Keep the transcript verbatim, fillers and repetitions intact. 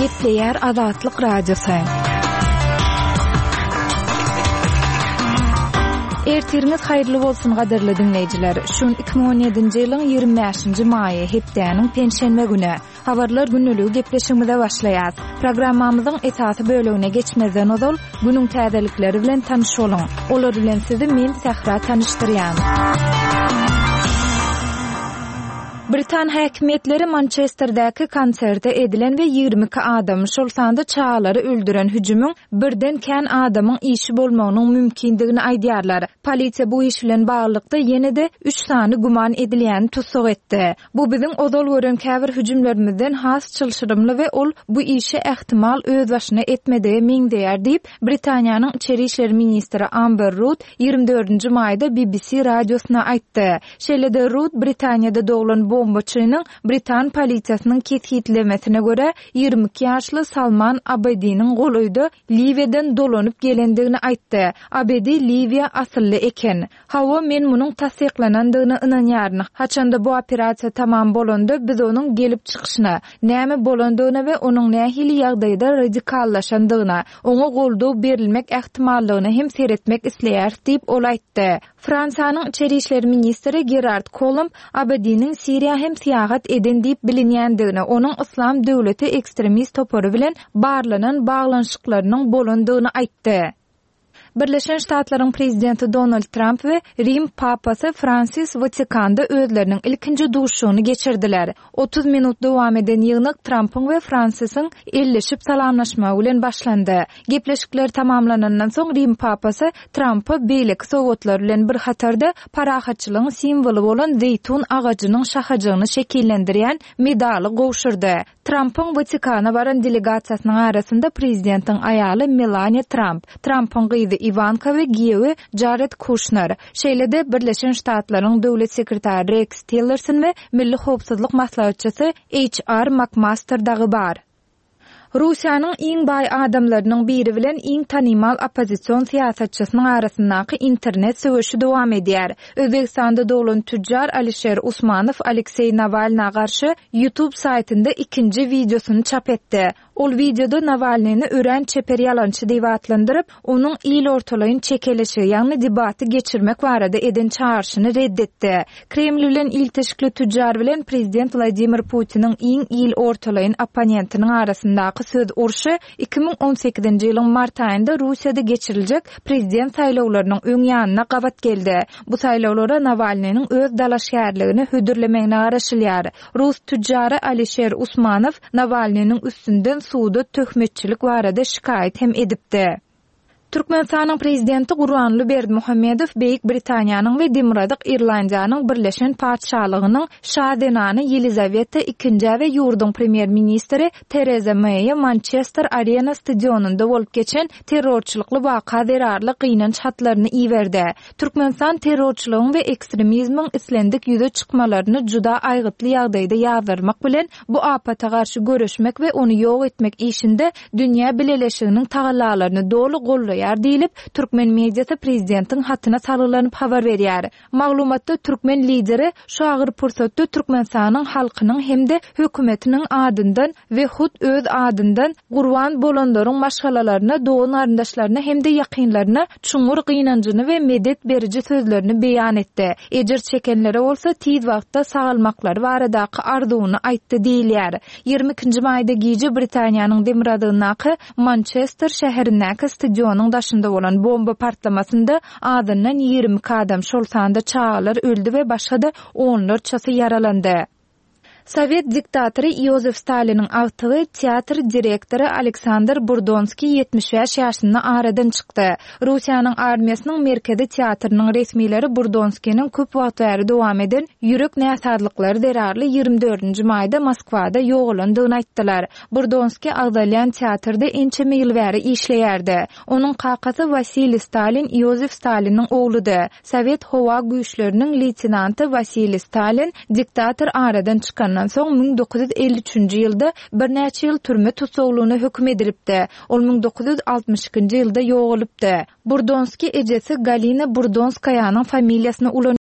Gepleyer Azatlyk Radiosu. Ertiriniz hayırlı bolsun gaderli dinleyijiler. Şun iki bin on ýedinji ýylyň ýygrimi beşinji maýy hepdeniň penşenme güni. Habarlar günnüligi gepleşigimizde başlaýar. Programmamyzyň esasy bölügine geçmezden ozal günüň täzelikleri bilen tanış bolun. Olar bilen sizi men Sahra tanışdyrýan. Britan häkimetleri Manchesterdäki konserte edilen we ýygrimi iki adam şol sanda çağalary öldüren hüjümüň birden kän adamyň işi bolmagynyň mümkindigini aýdýarlar. Polisiýa bu iş bilen baglykda ýene-de üç sany guman edilýän tutsak etdi. Bu biziň odal gören käbir hüjümlerimizden has çylşyrymly we ol bu işi ähtimal öz başyna etmedi meňdeýär diýip Britaniýanyň içeri işleri ministri Amber Rudd ýygrimi dördünji maýda B B C radiosyna aýtdy. Şeýle-de Rudd Britaniýada doglan bombaçynyň Britan polisiýasynyň ketgitlemesine göre ýygrimi iki ýaşly Salman Abediňiň golaýda Liwiýadan dolanyp gelendigini aýtdy. Abedi Liwiýa asylly eken. Hawa men munyň tasdiklanandygyna ynanýaryn. Haçanda bu operasiýa tamam bolanda biz onuň gelip çykyşyna, näme bolandygyna we onuň nähili ýagdaýda radikallaşandygyna, oňa goldaw berilmek ähtimallygyny hem seretmek isleýär diýip ol aýtdy. Fransanyň içeri işleri ministri Gerard Collomb Abediňiň Siriýa hem siýahat eden diýip bilinýändigini, onuň islam döwleti ekstremist topary bilen barlanan baglanşyklarynyň bolandygyny aýtdy. Birleşen Ştatlaryň prezidenti Donald Trump we Rim papasy Francis Vatikanda özleriniň ilkinji duşuny geçirdiler. otuz minut dowam eden ýygynyk Trump'yň we Francis'yň elleşip salamlaşma bilen başlandy. Gepleşikler tamamlanandan soň Rim papasy Trump'a beýleki sowgatlar bilen bir hatarda parahatçylygyň simwolu bolan zeytun agajynyň şahajagyny şekillendirýän medaly gowşurdy. Trump'yň Vatikana baran delegasiýasynyň arasynda prezidentiň aýaly Melania Trump, Trump'yň gyzy Ivanka we giýewi Jared Kushner, şeýle-de Birleşen Ştatlaryň döwlet sekretary Rex Tillerson we Milli howpsuzlyk maslahatçysy H R McMaster dagy bar. Russiýanyň iň baý adamlarynyň biri bilen iň tanymal opozisiýon siýasatçysynyň arasyndaky internet söwüşi dowam edýär. Özbekistanda doglan tüjjar Alisher Usmanow Aleksey Navalnyga garşy YouTube saýtynda ikinji videosunu çap etdi. Ol videoda Navalnyny ören çeper ýalançy diýip atlandyryp, onuň il ortalaýyn çekelişi, ýagny debaty geçirmek barada eden çağrışyny reddetdi. Kreml bilen ilteşikli tüjjar bilen prezident Vladimir Putin'in iň il ortalaýyn opponentiniň arasyndaky söz urşy iki bin on sekizinji ýylyň mart aýynda Russiýada geçiriljek prezident saýlawlarynyň öň ýanyna gabat geldi. Bu saýlawlara Navalnyň öz dalaşýarlygyny hödürlemegine garaşylýar. Rus tüjjary Alisher Usmanow Navalnyň üstünden suda töhmetçilik barada şikayet hem edipdi. Türkmenistanyň prezidenti Gurbanly Berdimuhammedow Beýik Britaniýanyň we Demokratik Irlandiýanyň birleşen padşahlygynyň şadenany Ýelizaweta ikinji we ýurdun premier ministri Theresa May Manchester Arena stadionunda bolup geçen terrorçylykly waka zerarly gynanç hatlaryny iýerdi. Türkmenistan terrorçylygyň we ekstremizmiň islendik ýüze çykmalaryny juda aýgytly ýagdaýda ýazarmak bilen bu apata garşy görüşmek we ony ýok etmek işinde dünýä bileleşiginiň tagallalaryny dolu gollaýar diýilip Türkmen mediýasy prezidentiň hatyna salgylanyp habar berýär. Maglumatda Türkmen lideri şu agyr pursatda Türkmenistanyň halkynyň hemde hökümetiniň adyndan we hut öz adyndan gurban bolanlaryň maşgalalaryna, dogan aryndaşlaryna hemde ýakynlaryna çuňur gynanjyny we medet beriji sözlerini beýan etdi. Ejer çekenlere bolsa tiz wagtda sagalmaklary baradaky arzuwuny aýtdy diýilýär. ýygrimi ikinji maýda giýji Britaniýanyň Demiradagynaky Manchester şäherindäki stadionyň daşynda bolan bomba partlamasynda adyndan ýygrimi iki adam şol sanda çağalar öldü we başga-da onlarçasy yaralandy. Sovet diktatory Iosif Stalin'in agtygy teatr direktory Aleksandr Burdonskiy yetmiş beş ýaşynda aradan çykdy. Russiýanyň armiýasynyň merkezi teatrynyň resmiýleri Burdonskiýnyň köp wagt bäri dowam eden ýürek näsadyklary derarly ýygrimi dördünji maýda Moskwada ýogalandygyny aýtdylar. Burdonskiy Agdalyan teatrda ençeme ýyl bäri işleýärdi. Onuň kakasy Vasily Stalin Iosif Stalin'in ogludy. Sovet howa güýçleriniň leytenanty Vasily Stalin diktator aradan çykan Ondan soň bin dokuz yüz elli üçünji ýylda bir näçe ýyl türme tutsaglygyna hökm edilipdi. Ol bin dokuz yüz altmış ikinji ýylda ýogalypdy. Burdonskiy ejesi Galina Burdonskaýanyň familiýasyna